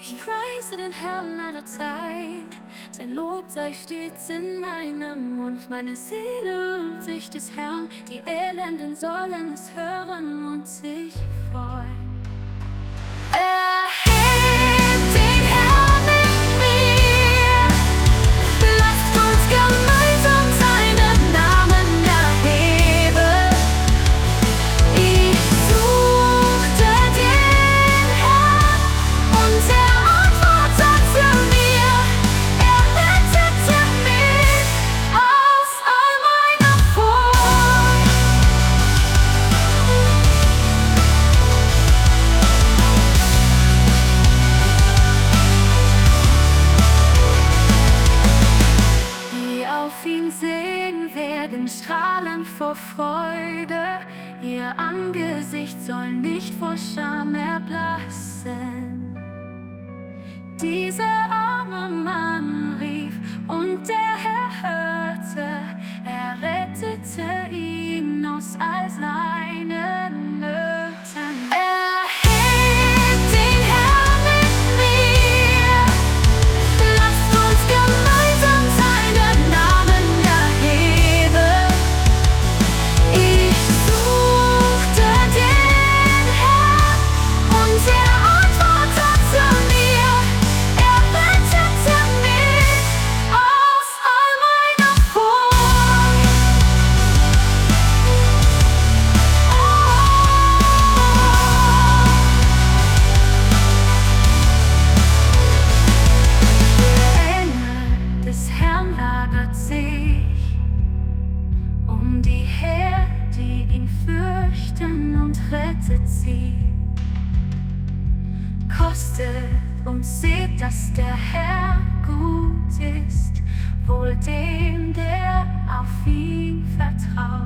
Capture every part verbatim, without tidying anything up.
Ich preise den Herrn aller Zeit, sein Lob sei stets in meinem Mund. Meine Seele und sich des Herrn, die Elenden sollen es hören und sich freuen. Erhebt den Herrn in mir, lasst uns gemeinsam seinen Namen erheben. Ich suchte den Herrn und er antwortete mir, er rettete mich aus all meiner Furcht. Die auf ihn sehen, werden strahlen vor Freude. Ihr Angesicht soll nicht vor Scham erblassen. Dieser arme Mann rief und der Herr hörte. Er rettete ihn aus all seinen Nöten. Erhebt den Herrn in mir, lasst uns gemeinsam seinen Namen erheben. Ich suchte den Herrn und er antwortete mir, er rettete mich aus all meiner Furcht. Der Engel des Herrn lagert sich um die Heer, die ihn fürchten, und rettet sie. Kostet und seht, dass der Herr gut ist, wohl dem, der auf ihn vertraut.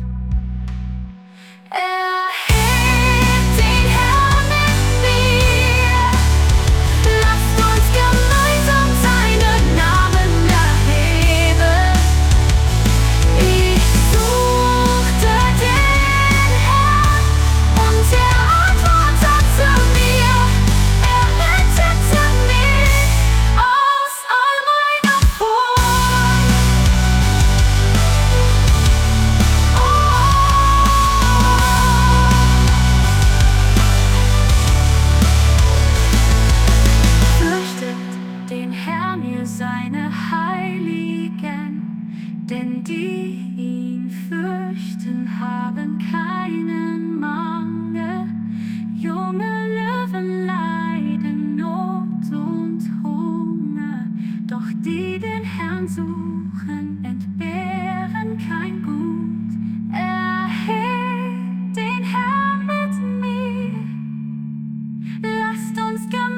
Erhebt den Herrn in mir, lasst uns gemeinsam seinen Namen erheben. Ich suchte den Herrn und er antwortete mir, er rettete mich aus all meiner Furcht. Fürchtet den Herrn, ihr seine Heiligen, denn die ihn fürchten, haben keinen Mangel. Junge Löwen leiden Not und Hunger, doch die den Herrn suchen, entbehren kein Gut. Erhebt den Herrn mit mir, lasst uns gemeinsam